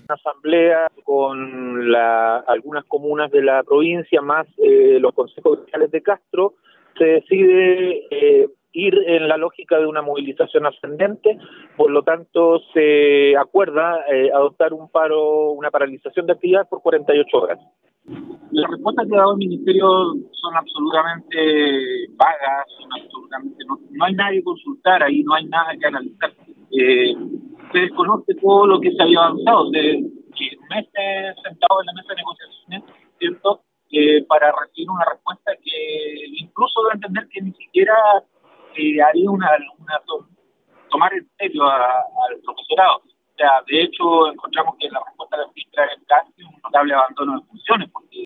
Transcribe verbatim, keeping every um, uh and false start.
asamblea con la, algunas comunas de la provincia, más eh, los consejos sociales de Castro, se decide eh, ir en la lógica de una movilización ascendente. Por lo tanto se acuerda eh, adoptar un paro, una paralización de actividad por cuarenta y ocho horas. Las respuestas que ha dado el Ministerio son absolutamente vagas, son absolutamente no, no hay nada que consultar ahí, no hay nada que analizar. Eh, se desconoce todo lo que se había avanzado, de meses sentados en la mesa de negociaciones, ¿cierto? Eh, para recibir una respuesta que incluso da a entender que ni siquiera eh, haría una, una to tomar en serio al profesorado. O sea, de hecho, encontramos que la respuesta de la ministra es casi un notable abandono de funciones, porque